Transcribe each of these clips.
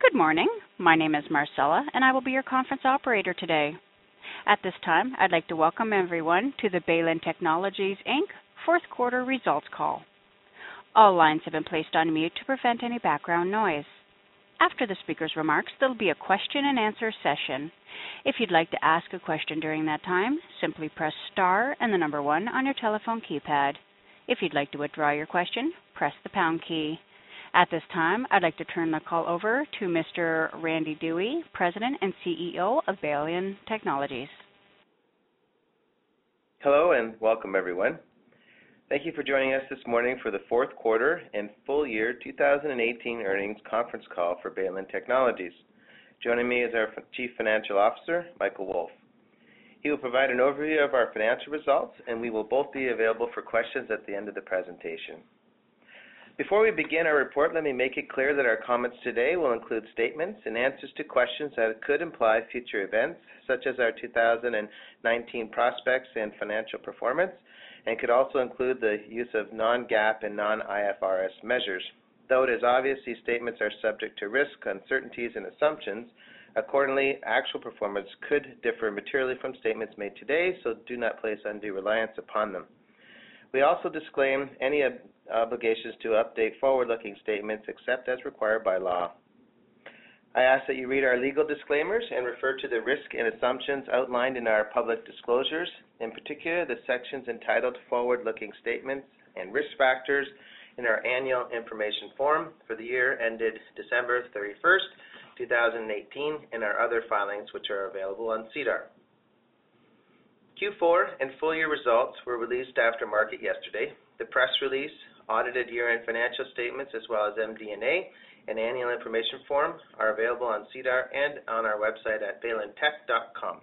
Good morning. My name is Marcella, and I will be your conference operator today. At this time, I'd like to welcome everyone to the Baylin Technologies, Inc. fourth quarter results call. All lines have been placed on mute to prevent any background noise. After the speaker's remarks, there will be a question and answer session. If you'd like to ask a question during that time, simply press star and the number 1 on your telephone keypad. If you'd like to withdraw your question, press the pound key. At this time, I'd like to turn the call over to Mr. Randy Dewey, President and CEO of Baylin Technologies. Hello and welcome, everyone. Thank you for joining us this morning for the fourth quarter and full year 2018 earnings conference call for Baylin Technologies. Joining me is our Chief Financial Officer, Michael Wolf. He will provide an overview of our financial results, and we will both be available for questions at the end of the presentation. Before we begin our report, let me make it clear that our comments today will include statements and answers to questions that could imply future events, such as our 2019 prospects and financial performance, and could also include the use of non-GAAP and non-IFRS measures. Though it is obvious these statements are subject to risk, uncertainties, and assumptions, accordingly, actual performance could differ materially from statements made today, so do not place undue reliance upon them. We also disclaim any obligations to update forward-looking statements except as required by law. I ask that you read our legal disclaimers and refer to the risk and assumptions outlined in our public disclosures, in particular the sections entitled Forward-Looking Statements and Risk Factors in our annual information form for the year ended December 31st, 2018, and our other filings which are available on SEDAR. Q4 and full year results were released after market yesterday. The press release, audited year-end financial statements, as well as MD&A and annual information form are available on SEDAR and on our website at baylintech.com.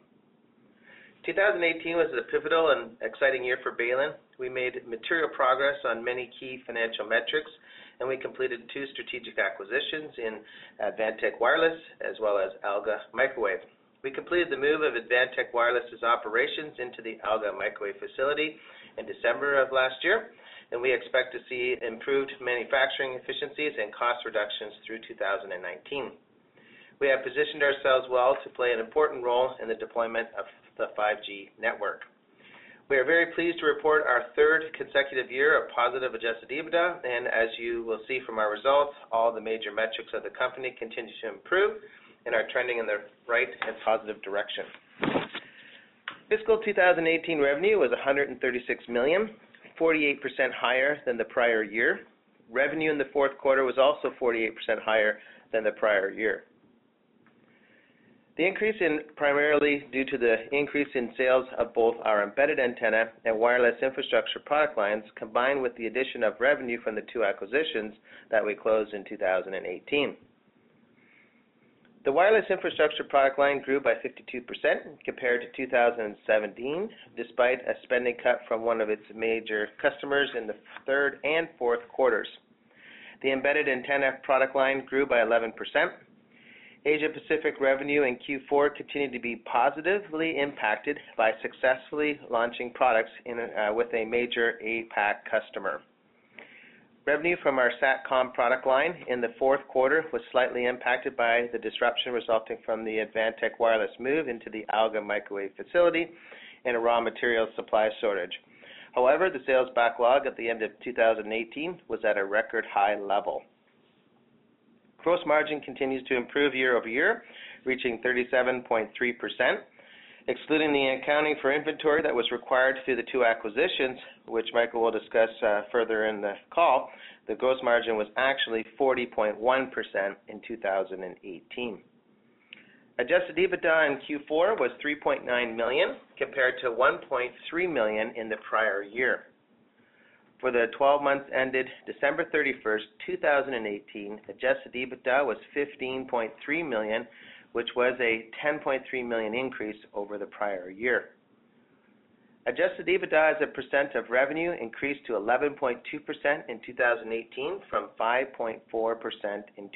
2018 was a pivotal and exciting year for Baylin. We made material progress on many key financial metrics, and we completed 2 strategic acquisitions in Advantech Wireless as well as Alga Microwave. We completed the move of Advantech Wireless's operations into the Alga Microwave facility in December of last year, and we expect to see improved manufacturing efficiencies and cost reductions through 2019. We have positioned ourselves well to play an important role in the deployment of the 5G network. We are very pleased to report our 3rd consecutive year of positive adjusted EBITDA, and as you will see from our results, all the major metrics of the company continue to improve and are trending in the right and positive direction. Fiscal 2018 revenue was $136 million, 48% higher than the prior year. Revenue in the fourth quarter was also 48% higher than the prior year. The increase in primarily due to the increase in sales of both our embedded antenna and wireless infrastructure product lines, combined with the addition of revenue from the 2 acquisitions that we closed in 2018. The wireless infrastructure product line grew by 52% compared to 2017, despite a spending cut from one of its major customers in the 3rd and 4th quarters. The embedded antenna product line grew by 11%. Asia Pacific revenue in Q4 continued to be positively impacted by successfully launching products with a major APAC customer. Revenue from our SATCOM product line in the fourth quarter was slightly impacted by the disruption resulting from the Advantech Wireless move into the Alga Microwave facility and a raw materials supply shortage. However, the sales backlog at the end of 2018 was at a record high level. Gross margin continues to improve year over year, reaching 37.3%. Excluding the accounting for inventory that was required through the 2 acquisitions, which Michael will discuss further in the call, the gross margin was actually 40.1% in 2018. Adjusted EBITDA in Q4 was $3.9 million compared to $1.3 million in the prior year. For the 12 months ended December 31st, 2018, adjusted EBITDA was $15.3 million, which was a $10.3 million increase over the prior year. Adjusted EBITDA as a percent of revenue increased to 11.2% in 2018 from 5.4% in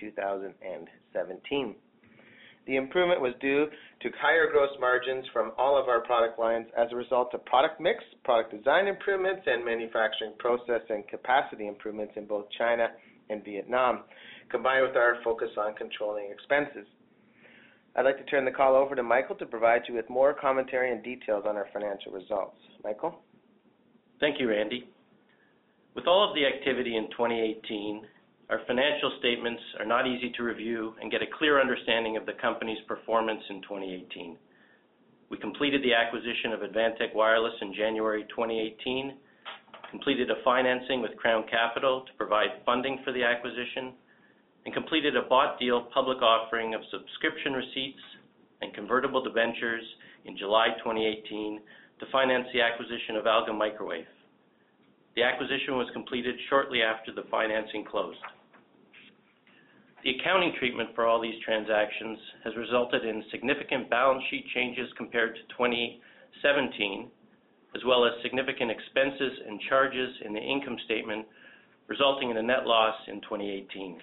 2017. The improvement was due to higher gross margins from all of our product lines as a result of product mix, product design improvements, and manufacturing process and capacity improvements in both China and Vietnam, combined with our focus on controlling expenses. I'd like to turn the call over to Michael to provide you with more commentary and details on our financial results. Michael? Thank you, Randy. With all of the activity in 2018, our financial statements are not easy to review and get a clear understanding of the company's performance in 2018. We completed the acquisition of Advantech Wireless in January 2018, completed a financing with Crown Capital to provide funding for the acquisition, and completed a bought deal public offering of subscription receipts and convertible debentures in July 2018 to finance the acquisition of Alga Microwave. The acquisition was completed shortly after the financing closed. The accounting treatment for all these transactions has resulted in significant balance sheet changes compared to 2017, as well as significant expenses and charges in the income statement, resulting in a net loss in 2018.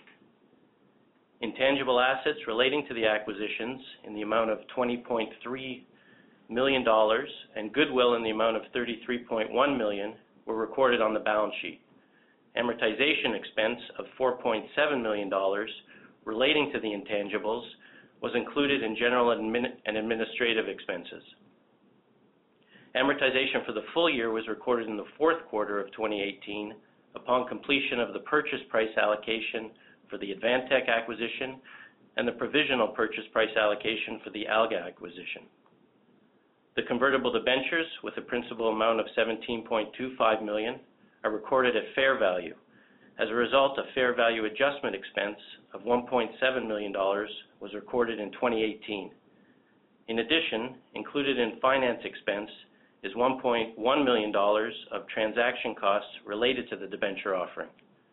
Intangible assets relating to the acquisitions in the amount of $20.3 million and goodwill in the amount of $33.1 million were recorded on the balance sheet. Amortization expense of $4.7 million relating to the intangibles was included in general and administrative expenses. Amortization for the full year was recorded in the fourth quarter of 2018 upon completion of the purchase price allocation for the Advantech acquisition and the provisional purchase price allocation for the Alga acquisition. The convertible debentures with a principal amount of $17.25 million are recorded at fair value. As a result, a fair value adjustment expense of $1.7 million was recorded in 2018. In addition, included in finance expense is $1.1 million of transaction costs related to the debenture offering.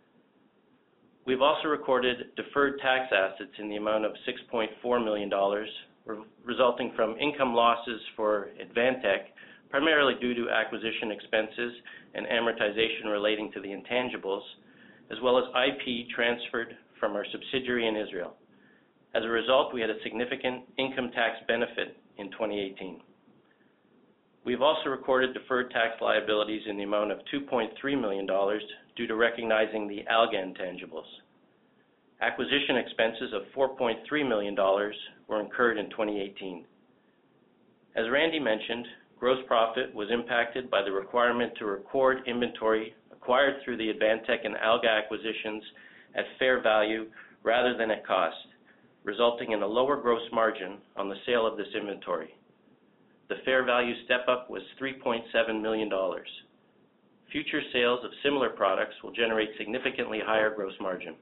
We've also recorded deferred tax assets in the amount of $6.4 million, resulting from income losses for Advantech, primarily due to acquisition expenses and amortization relating to the intangibles, as well as IP transferred from our subsidiary in Israel. As a result, we had a significant income tax benefit in 2018. We've also recorded deferred tax liabilities in the amount of $2.3 million due to recognizing the Alga intangibles. Acquisition expenses of $4.3 million were incurred in 2018. As Randy mentioned, gross profit was impacted by the requirement to record inventory acquired through the Advantech and Alga acquisitions at fair value rather than at cost, resulting in a lower gross margin on the sale of this inventory. The fair value step-up was $3.7 million. Future sales of similar products will generate significantly higher gross margin.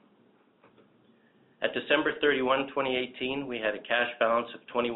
At December 31, 2018, we had a cash balance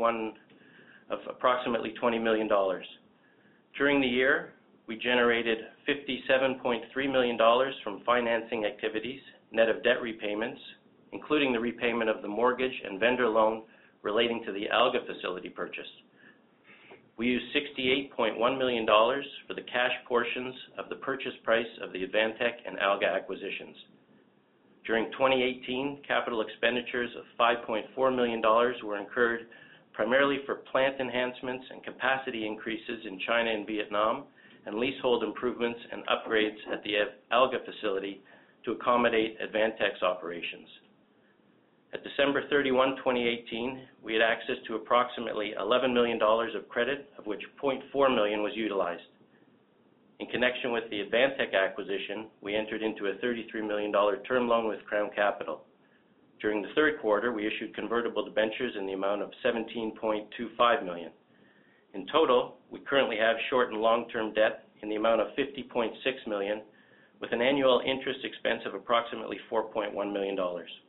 of approximately $20 million. During the year, we generated $57.3 million from financing activities, net of debt repayments, including the repayment of the mortgage and vendor loan relating to the Alga facility purchase. We used $68.1 million for the cash portions of the purchase price of the Advantech and Alga acquisitions. During 2018, capital expenditures of $5.4 million were incurred primarily for plant enhancements and capacity increases in China and Vietnam, and leasehold improvements and upgrades at the Alga facility to accommodate Advantech's operations. At December 31, 2018, we had access to approximately $11 million of credit, of which $0.4 million was utilized. In connection with the Advantech acquisition, we entered into a $33 million term loan with Crown Capital. During the third quarter, we issued convertible debentures in the amount of $17.25 million. In total, we currently have short and long-term debt in the amount of $50.6 million, with an annual interest expense of approximately $4.1 million.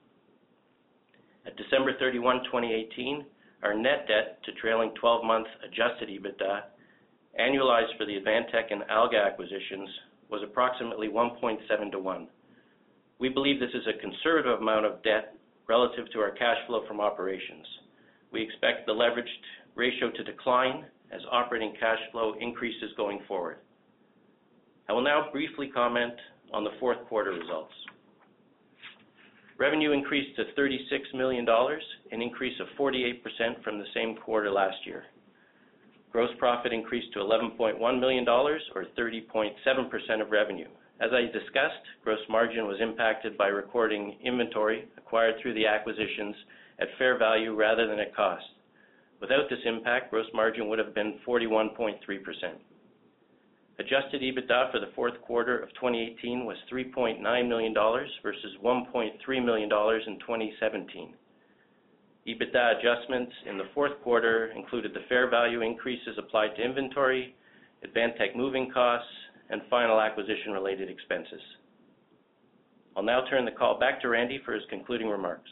At December 31, 2018, our net debt to trailing 12-month adjusted EBITDA, annualized for the Advantech and Alga acquisitions, was approximately 1.7 to 1. We believe this is a conservative amount of debt relative to our cash flow from operations. We expect the leveraged ratio to decline as operating cash flow increases going forward. I will now briefly comment on the fourth quarter results. Revenue increased to $36 million, an increase of 48% from the same quarter last year. Gross profit increased to $11.1 million, or 30.7% of revenue, As I discussed, gross margin was impacted by recording inventory acquired through the acquisitions at fair value rather than at cost. Without this impact, gross margin would have been 41.3%. Adjusted EBITDA for the fourth quarter of 2018 was $3.9 million versus $1.3 million in 2017. EBITDA adjustments in the fourth quarter included the fair value increases applied to inventory, Advantech moving costs, and final acquisition-related expenses. I'll now turn the call back to Randy for his concluding remarks.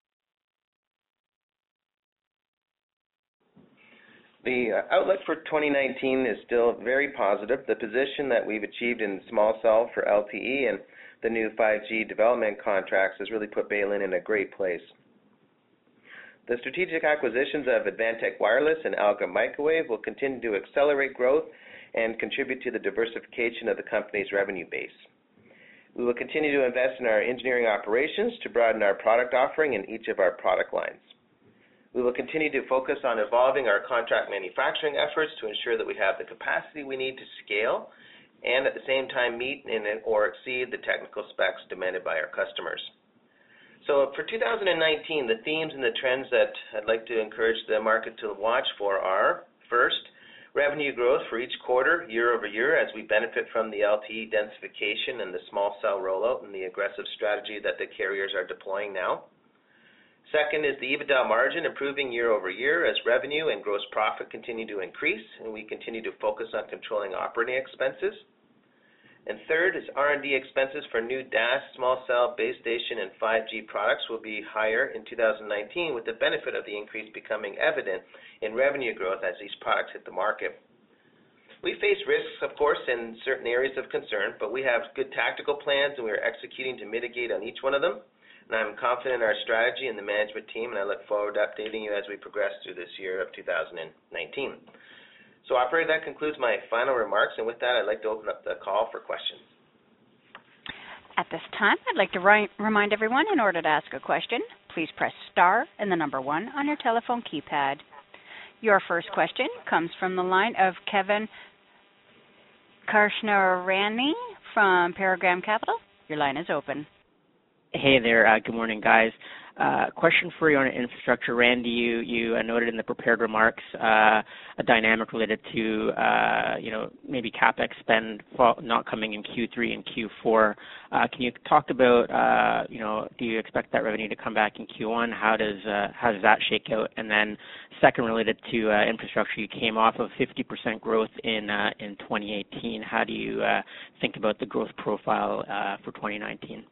The outlook for 2019 is still very positive. The position that we've achieved in small cell for LTE and the new 5G development contracts has really put Baylin in a great place. The strategic acquisitions of Advantech Wireless and Alga Microwave will continue to accelerate growth and contribute to the diversification of the company's revenue base. We will continue to invest in our engineering operations to broaden our product offering in each of our product lines. We will continue to focus on evolving our contract manufacturing efforts to ensure that we have the capacity we need to scale and at the same time meet or exceed the technical specs demanded by our customers. So for 2019, the themes and the trends that I'd like to encourage the market to watch for are, first, revenue growth for each quarter, year over year, as we benefit from the LTE densification and the small cell rollout and the aggressive strategy that the carriers are deploying now. Second is the EBITDA margin improving year over year as revenue and gross profit continue to increase, and we continue to focus on controlling operating expenses. And third is R&D expenses for new DAS, small cell, base station, and 5G products will be higher in 2019, with the benefit of the increase becoming evident in revenue growth as these products hit the market. We face risks, of course, in certain areas of concern, but we have good tactical plans, and we are executing to mitigate on each one of them. And I'm confident in our strategy and the management team, and I look forward to updating you as we progress through this year of 2019. So, operator, that concludes my final remarks, and with that, I'd like to open up the call for questions. At this time, I'd like to remind everyone, in order to ask a question, please press star and the number 1 on your telephone keypad. Your first question comes from the line of Kevin Karshnarani from Paragram Capital. Your line is open. Hey there. Good morning, guys. Question for you on infrastructure. Randy, you noted in the prepared remarks a dynamic related to, maybe CapEx spend not coming in Q3 and Q4. Can you talk about, do you expect that revenue to come back in Q1? How does that shake out? And then second, related to infrastructure, you came off of 50% growth in 2018. How do you think about the growth profile for 2019?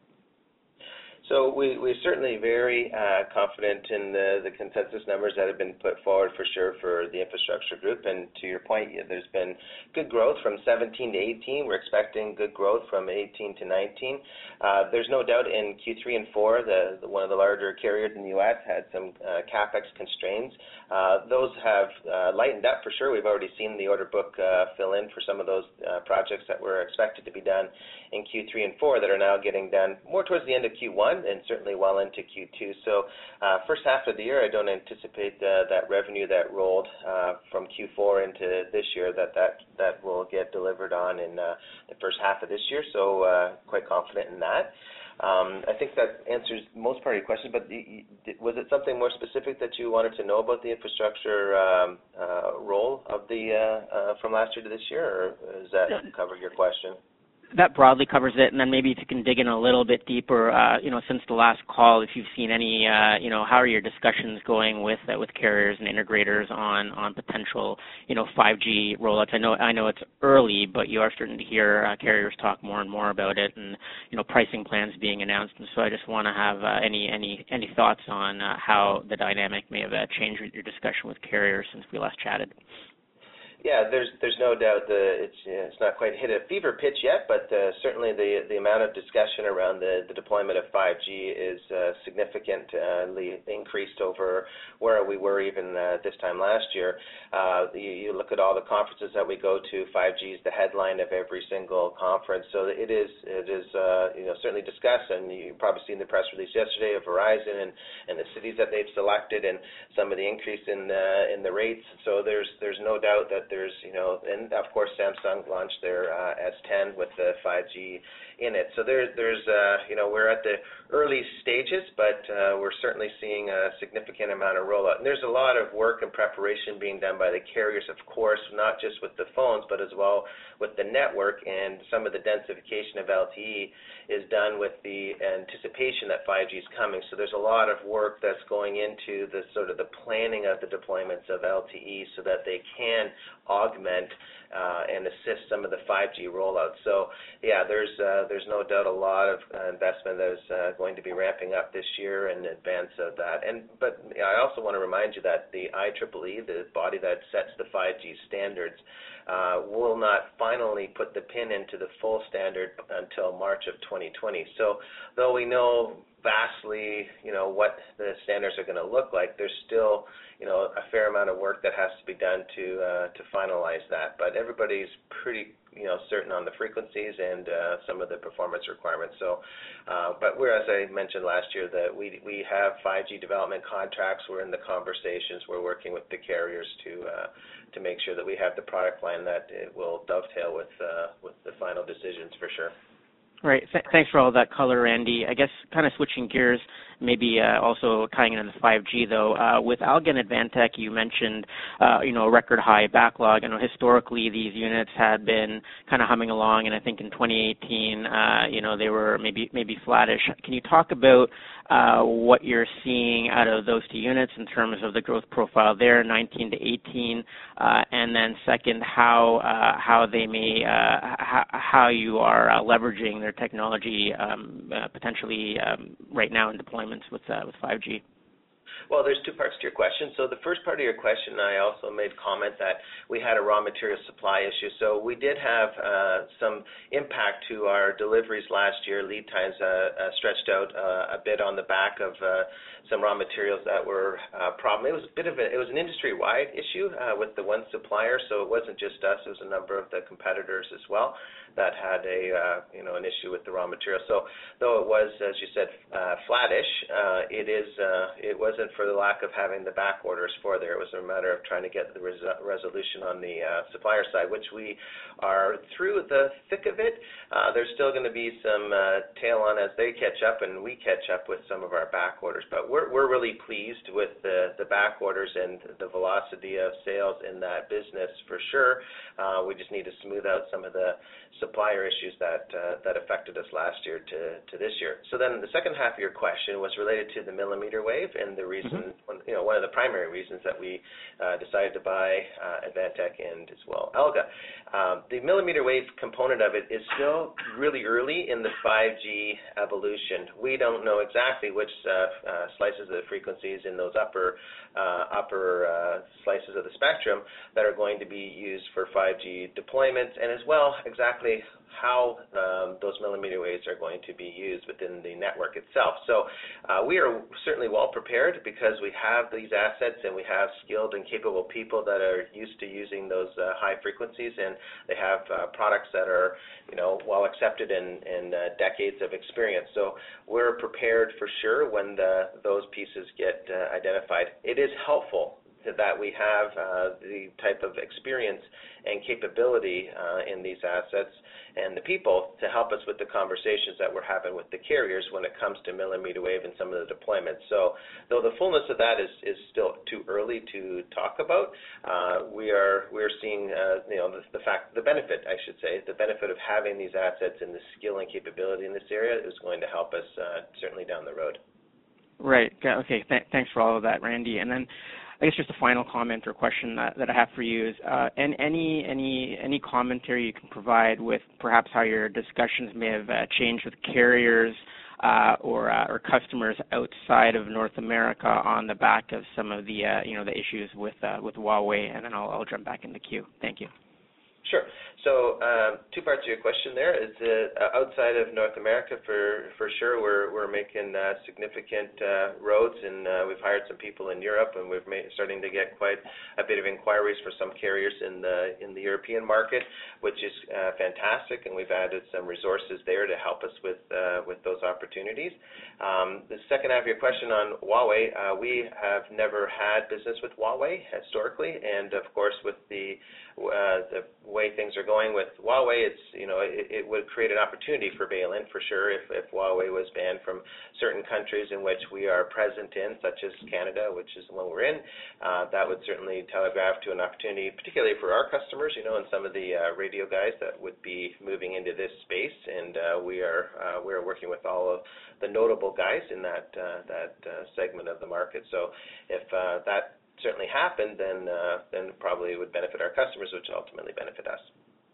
So we're certainly very confident in the consensus numbers that have been put forward for sure for the infrastructure group. And to your point, there's been good growth from 17 to 18. We're expecting good growth from 18 to 19. There's no doubt in Q3 and 4, one of the larger carriers in the U.S. had some CapEx constraints. Those have lightened up for sure. We've already seen the order book fill in for some of those projects that were expected to be done in Q3 and 4 that are now getting done more towards the end of Q1 and certainly well into Q2. So first half of the year, I don't anticipate that revenue that rolled from Q4 into this year that will get delivered on in the first half of this year. So quite confident in that. I think that answers most part of your question, but was it something more specific that you wanted to know about the infrastructure role of from last year to this year, or does that cover your question? That broadly covers it, and then maybe if you can dig in a little bit deeper, since the last call, if you've seen any, how are your discussions going with carriers and integrators on potential, 5G rollouts? I know it's early, but you are starting to hear carriers talk more and more about it, and pricing plans being announced. And so I just want to have any thoughts on how the dynamic may have changed with your discussion with carriers since we last chatted. Yeah, there's no doubt that it's not quite hit a fever pitch yet, but certainly the amount of discussion around the deployment of 5G is significantly increased over where we were even this time last year. You look at all the conferences that we go to, 5G is the headline of every single conference, so it is certainly discussed, and you've probably seen the press release yesterday of Verizon and the cities that they've selected and some of the increase in the rates. So there's no doubt that there's, and of course Samsung launched their S10 with the 5G in it. So there's we're at the early stages, but we're certainly seeing a significant amount of rollout. And there's a lot of work and preparation being done by the carriers, of course, not just with the phones, but as well with the network, and some of the densification of LTE is done with the anticipation that 5G is coming. So there's a lot of work that's going into the sort of the planning of the deployments of LTE so that they can augment and assist some of the 5G rollouts. So yeah, there's no doubt a lot of investment that is going to be ramping up this year in advance of that. But I also want to remind you that the IEEE, the body that sets the 5G standards, will not finally put the pin into the full standard until March of 2020. So though we know vastly, what the standards are going to look like, there's still, a fair amount of work that has to be done to finalize that. But everybody's pretty, certain on the frequencies and some of the performance requirements. So, but as I mentioned last year, that we have 5G development contracts. We're in the conversations. We're working with the carriers to make sure that we have the product line that it will dovetail with the final decisions for sure. Right. Thanks for all that color, Randy. I guess kind of switching gears, maybe also tying into 5G though. With Alga and Advantech, you mentioned, a record high backlog. I know historically these units had been kind of humming along, and I think in 2018, they were maybe flattish. Can you talk about what you're seeing out of those two units in terms of the growth profile there, 19 to 18, and then second, how they may, how you are leveraging their technology potentially right now in deployments with 5G? Well, there's two parts to your question. So the first part of your question, I also made comment that we had a raw material supply issue. So we did have some impact to our deliveries last year. Lead times stretched out a bit on the back of some raw materials that were a problem. It was an industry-wide issue with the one supplier. So it wasn't just us. It was a number of the competitors as well that had an issue with the raw material. So though it was, as you said, flattish, it wasn't for the lack of having the back orders for there. It was a matter of trying to get the resolution on the supplier side, which we are through the thick of it. There's still going to be some tail on as they catch up and we catch up with some of our back orders. But we're really pleased with the back orders and the velocity of sales in that business for sure. We just need to smooth out some of the supplier issues that affected us last year to this year. So then the second half of your question was related to the millimeter wave and the reason, one of the primary reasons that we decided to buy Advantech and as well Alga. The millimeter wave component of it is still really early in the 5G evolution. We don't know exactly which slices of the frequencies in those upper slices of the spectrum that are going to be used for 5G deployments, and as well exactly how those millimeter waves are going to be used within the network itself. So we are certainly well prepared because we have these assets and we have skilled and capable people that are used to using those high frequencies, and they have products that are well accepted in decades of experience. So we're prepared for sure when those pieces get identified. It is helpful that we have the type of experience and capability in these assets and the people to help us with the conversations that we're having with the carriers when it comes to millimeter wave and some of the deployments. So though the fullness of that is still too early to talk about, we're seeing the benefit of having these assets and the skill and capability in this area is going to help us certainly down the road. Right. Okay. Thanks for all of that, Randy. And then I guess just a final comment or question that I have for you is any commentary you can provide with perhaps how your discussions may have changed with carriers or customers outside of North America on the back of some of the the issues with Huawei, and then I'll jump back in the queue. Thank you. Sure. So two parts of your question there is outside of North America, for sure, we're making significant roads, and we've hired some people in Europe, and we're starting to get quite a bit of inquiries for some carriers in the European market, which is fantastic, and we've added some resources there to help us with those opportunities. The second half of your question on Huawei, we have never had business with Huawei historically, and of course with the way things are going with Huawei, it would create an opportunity for Baylin for sure if Huawei was banned from certain countries in which we are present in, such as Canada, which is the one we're in. That would certainly telegraph to an opportunity, particularly for our customers, and some of the radio guys that would be moving into this space. And we are working with all of the notable guys in that segment of the market. So if that certainly happened, then it probably would benefit our customers, which ultimately benefit us.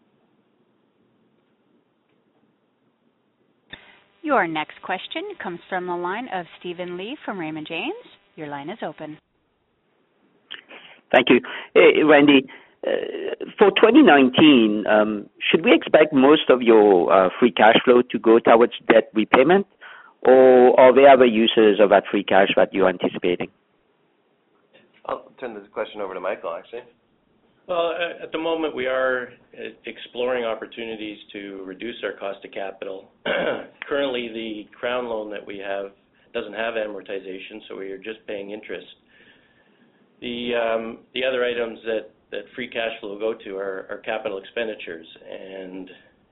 Your next question comes from the line of Stephen Lee from Raymond James. Your line is open. Thank you. Hey, Randy, for 2019, should we expect most of your free cash flow to go towards debt repayment, or are there other uses of that free cash that you're anticipating? I'll turn this question over to Michael, actually. Well, at the moment, we are exploring opportunities to reduce our cost of capital. Currently, the Crown loan that we have doesn't have amortization, so we are just paying interest. The other items that free cash flow will go to are capital expenditures, and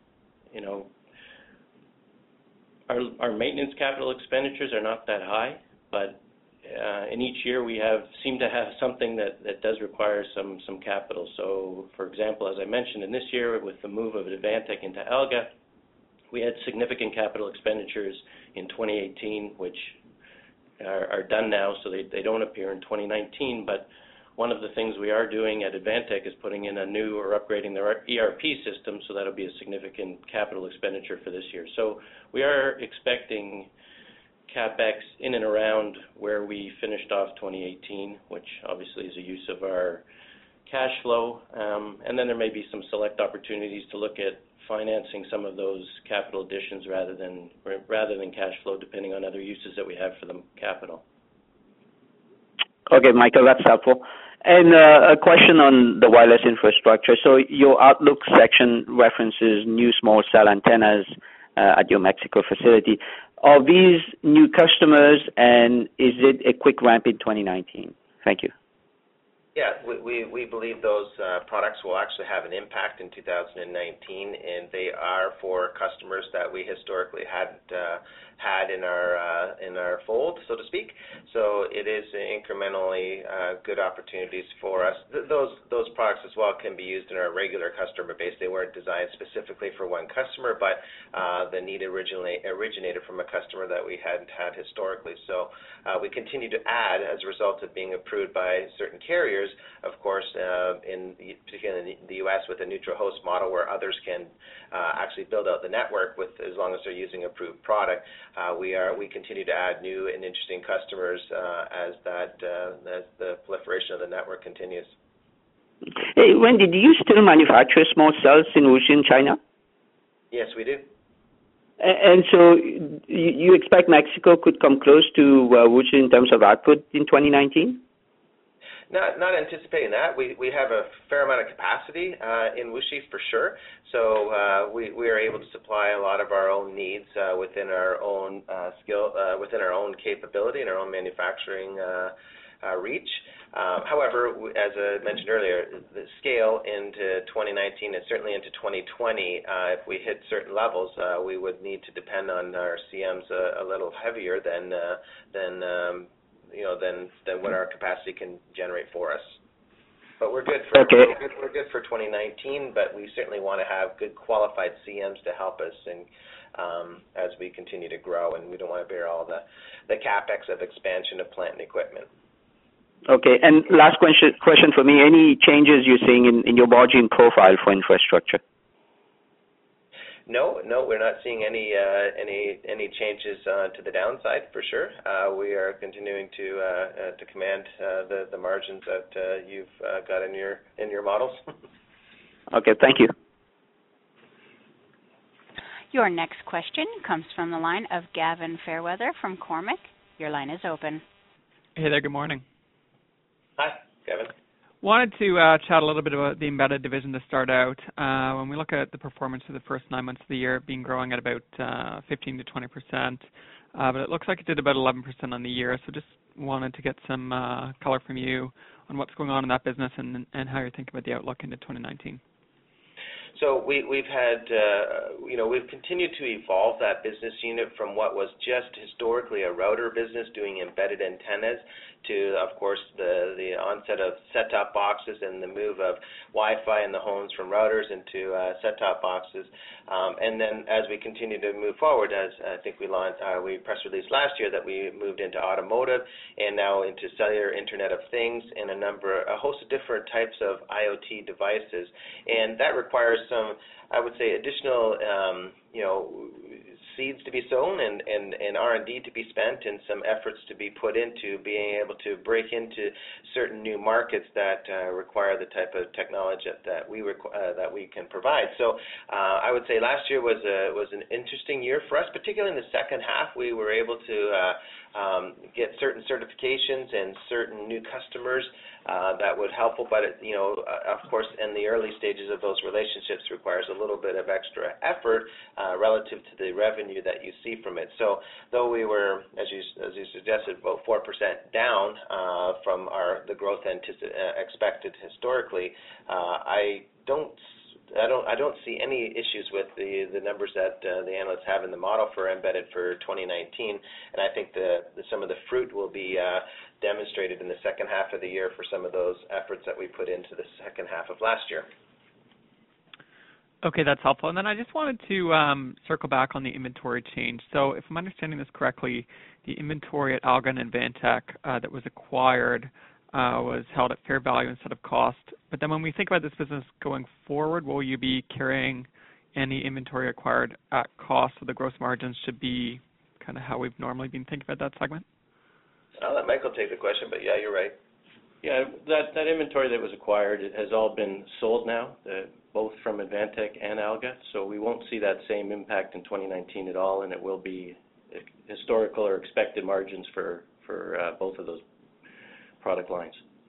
our maintenance capital expenditures are not that high, but in each year we seem to have something that does require some capital. So, for example, as I mentioned, in this year with the move of Advantech into Alga, we had significant capital expenditures in 2018, which are done now, so they don't appear in 2019. But one of the things we are doing at Advantech is putting in a new or upgrading their ERP system, so that'll be a significant capital expenditure for this year. So we are expecting CapEx in and around where we finished off 2018, which obviously is a use of our cash flow. And then there may be some select opportunities to look at financing some of those capital additions rather than cash flow, depending on other uses that we have for the capital. Okay, Michael, that's helpful. And a question on the wireless infrastructure. So your Outlook section references new small cell antennas at your Mexico facility. Are these new customers, and is it a quick ramp in 2019? Thank you. Yeah, we believe those products will actually have an impact in 2019, and they are for customers that we historically hadn't had in our fold, so to speak. So it is incrementally good opportunities for us. Those products as well can be used in our regular customer base. They weren't designed specifically for one customer, but the need originated from a customer that we hadn't had historically. So we continue to add as a result of being approved by certain carriers. Of course, particularly in the U.S. with a neutral host model where others can actually build out the network with as long as they're using approved product. We continue to add new and interesting customers as the proliferation of the network continues. Hey, Randy, do you still manufacture small cells in Wuxi, China? Yes, we do. And so you expect Mexico could come close to Wuxi in terms of output in 2019? Not anticipating that. We have a fair amount of capacity in Wuxi for sure. So we are able to supply a lot of our own needs within our own within our own capability and our own manufacturing reach. However, as I mentioned earlier, the scale into 2019 and certainly into 2020, if we hit certain levels, we would need to depend on our CMs a little heavier than what our capacity can generate for us. But we're good for we're good for 2019. But we certainly want to have good qualified CMs to help us and as we continue to grow, and we don't want to bear all the capex of expansion of plant and equipment. Okay, and last question for me: any changes you're seeing in your margin profile for infrastructure? No, we're not seeing any changes to the downside for sure. We are continuing to command the margins that you've got in your models. Okay, thank you. Your next question comes from the line of Gavin Fairweather from Cormark. Your line is open. Hey there, good morning. Hi, Kevin. Wanted to chat a little bit about the embedded division to start out. When we look at the performance for the first 9 months of the year, being growing at about 15 to 20%, but it looks like it did about 11% on the year. So just wanted to get some color from you on what's going on in that business and how you're thinking about the outlook into 2019. So we've had, we've continued to evolve that business unit from what was just historically a router business doing embedded antennas to, of course, the onset of set-top boxes and the move of Wi-Fi in the homes from routers into set-top boxes. And then as we continue to move forward, as I think we press released last year that we moved into automotive and now into cellular Internet of Things and a host of different types of IoT devices. And that requires some, I would say, additional, seeds to be sown and R&D to be spent and some efforts to be put into being able to break into certain new markets that require the type of technology that we can provide. So I would say last year was an interesting year for us, particularly in the second half. We were able to get certain certifications and certain new customers that was helpful, but of course, in the early stages of those relationships requires a little bit of extra effort relative to the revenue that you see from it. So though we were, as you suggested, about 4% down from the growth expected historically, I don't see any issues with the numbers that the analysts have in the model for embedded for 2019, and I think some of the fruit will be demonstrated in the second half of the year for some of those efforts that we put into the second half of last year. Okay, that's helpful. And then I just wanted to circle back on the inventory change. So if I'm understanding this correctly, the inventory at Alga and Advantech that was acquired was held at fair value instead of cost. But then when we think about this business going forward, will you be carrying any inventory acquired at cost, so the gross margins should be kind of how we've normally been thinking about that segment? I'll let Michael take the question, but yeah, you're right. Yeah, that inventory that was acquired, it has all been sold now, both from Advantech and Alga, so we won't see that same impact in 2019 at all, and it will be historical or expected margins for both of those product lines.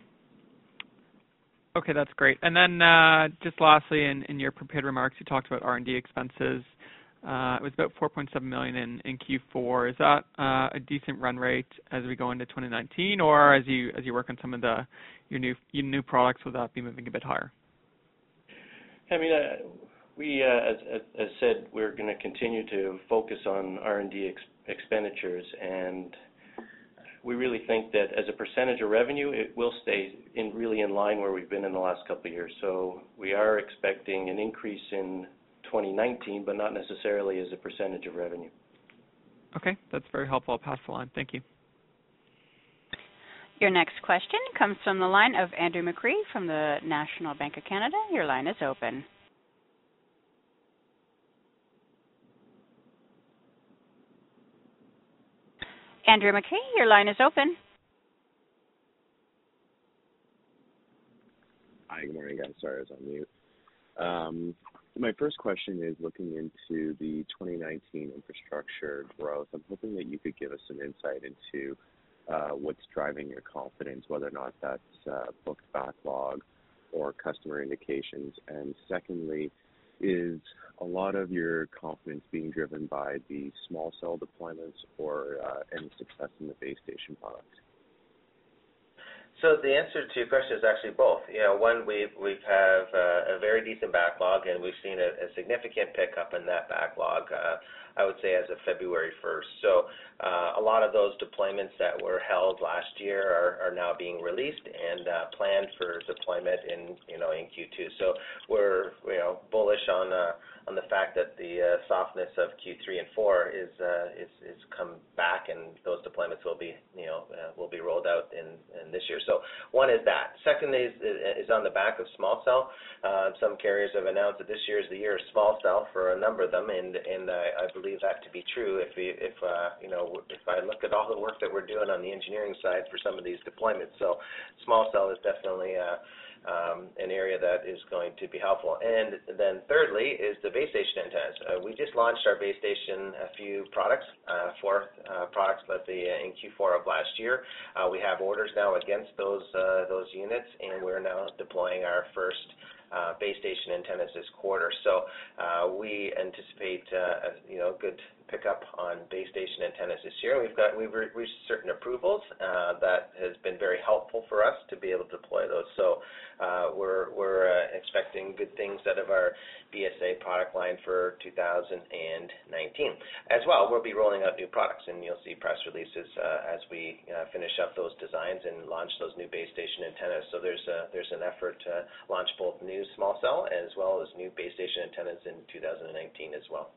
Okay, that's great. And then just lastly, in your prepared remarks, you talked about R&D expenses. It was about $4.7 million in Q4. Is that a decent run rate as we go into 2019, or as you work on some of your new products, will that be moving a bit higher? I mean, we, as said, we're going to continue to focus on R&D expenditures, and we really think that as a percentage of revenue, it will stay really in line where we've been in the last couple of years. So we are expecting an increase in 2019, but not necessarily as a percentage of revenue. Okay, that's very helpful. I'll pass the line. Thank you. Your next question comes from the line of Andrew McCree from the National Bank of Canada. Your line is open. Andrew McCree, your line is open. Hi, good morning, guys. Sorry, I was on mute. My first question is looking into the 2019 infrastructure growth. I'm hoping that you could give us some insight into what's driving your confidence, whether or not that's booked backlog or customer indications. And secondly, is a lot of your confidence being driven by the small cell deployments or any success in the base station product? So the answer to your question is actually both. One, we have a very decent backlog, and we've seen a significant pickup in that backlog, I would say, as of February 1st. So a lot of those deployments that were held last year are now being released and planned for deployment in Q2. So we're bullish on the fact that the softness of Q3 and 4 is come back, and those deployments will be rolled out in this year. So one is that. Second is on the back of small cell. Some carriers have announced that this year is the year of small cell for a number of them, and I believe that to be true. If I look at all the work that we're doing on the engineering side for some of these deployments, so small cell is definitely an area that is going to be helpful. And then thirdly is the base station antennas. We just launched our base station, a few products, four products in Q4 of last year. We have orders now against those units, and we're now deploying our first base station antennas this quarter. So we anticipate a good pickup on base station antennas this year. We've reached certain approvals that has been very helpful for us to be able to deploy those. So we're expecting good things out of our BSA product line for 2019. As well, we'll be rolling out new products, and you'll see press releases as we finish up those designs and launch those new base station antennas. So there's an effort to launch both new small cell as well as new base station antennas in 2019 as well.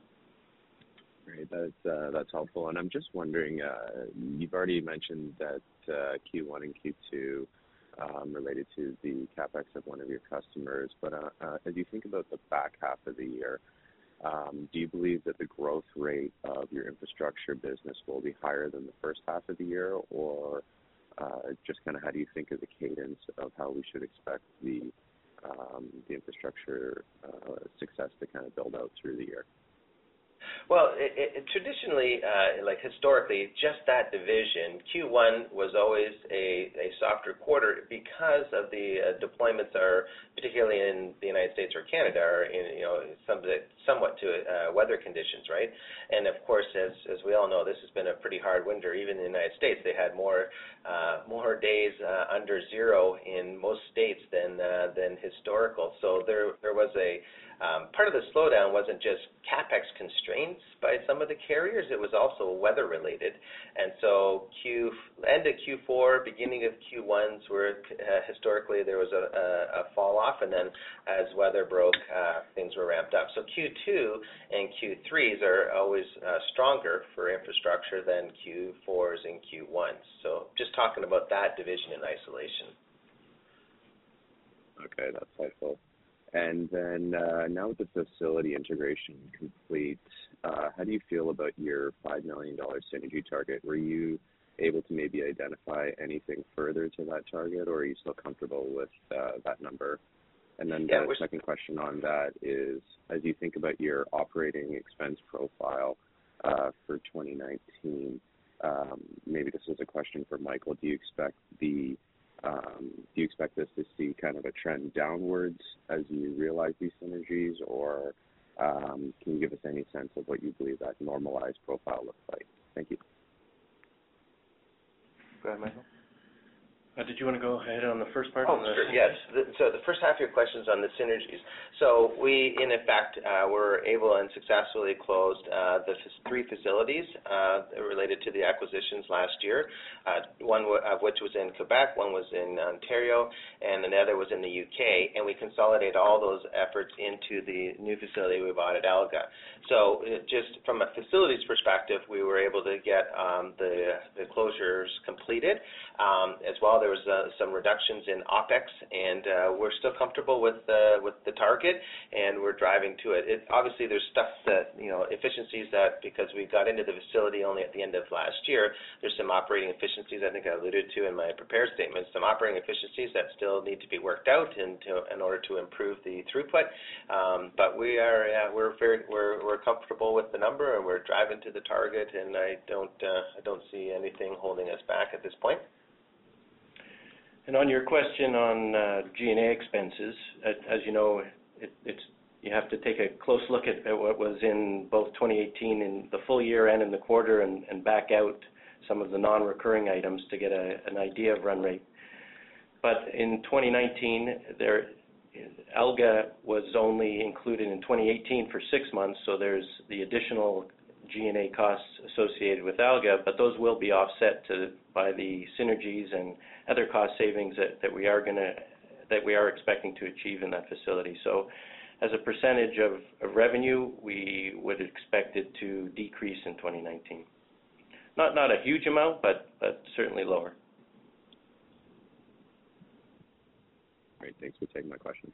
Great, that's helpful. And I'm just wondering, you've already mentioned that Q1 and Q2 related to the capex of one of your customers, but as you think about the back half of the year, do you believe that the growth rate of your infrastructure business will be higher than the first half of the year, or just kind of how do you think of the cadence of how we should expect the infrastructure success to kind of build out through the year? Well, traditionally, historically, just that division, Q1 was always a softer quarter because of the deployments are, particularly in the United States or Canada, are somewhat to weather conditions, right? And of course, as we all know, this has been a pretty hard winter. Even in the United States, they had more days under zero in most states than historical. So there was a part of the slowdown wasn't just capex constraints by some of the carriers, it was also weather related. And so end of Q4, beginning of Q1s were historically there was a fall off, and then as weather broke, things were ramped up. So Q2 and Q3s are always stronger for infrastructure than Q4s and Q1s. So just talking about that division in isolation. Okay, that's helpful. And then now with the facility integration complete, how do you feel about your $5 million synergy target? Were you able to maybe identify anything further to that target, or are you still comfortable with that number? And then the second question on that is, as you think about your operating expense profile for 2019, maybe this is a question for Michael. Do you expect this to see kind of a trend downwards as you realize these synergies, or can you give us any sense of what you believe that normalized profile looks like? Thank you. Go ahead, Michael. Did you want to go ahead on the first part? Oh, sure, yes. So the first half of your question is on the synergies. So we, in effect, were able and successfully closed the 3 facilities related to the acquisitions last year, one of which was in Quebec, one was in Ontario, and another was in the UK, and we consolidated all those efforts into the new facility we bought at Alga. So just from a facilities perspective, we were able to get the closures completed. As well, there was some reductions in OPEX, and we're still comfortable with the target, and we're driving to it. Obviously, there's stuff that, efficiencies that, because we got into the facility only at the end of last year, there's some operating efficiencies I think I alluded to in my prepared statement, some operating efficiencies that still need to be worked out in order to improve the throughput. But we're comfortable with the number, and we're driving to the target, and I don't see anything holding us back at this point. And on your question on G&A expenses, as you know, you have to take a close look at what was in both 2018 in the full year and in the quarter, and back out some of the non-recurring items to get an idea of run rate. But in 2019, Alga was only included in 2018 for 6 months, so there's the additional G&A costs associated with Alga, but those will be offset by the synergies and other cost savings that we are expecting to achieve in that facility. So as a percentage of revenue, we would expect it to decrease in 2019. Not a huge amount, but certainly lower. Great, thanks for taking my questions.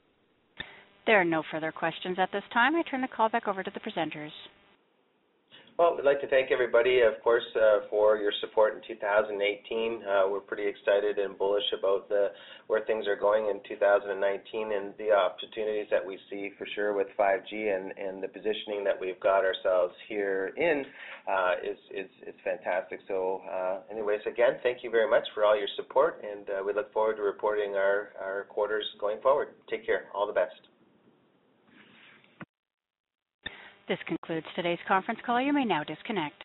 There are no further questions at this time. I turn the call back over to the presenters. Well, we'd like to thank everybody, of course, for your support in 2018. We're pretty excited and bullish about where things are going in 2019 and the opportunities that we see for sure with 5G and the positioning that we've got ourselves here in is fantastic. So anyways, again, thank you very much for all your support, and we look forward to reporting our quarters going forward. Take care. All the best. This concludes today's conference call. You may now disconnect.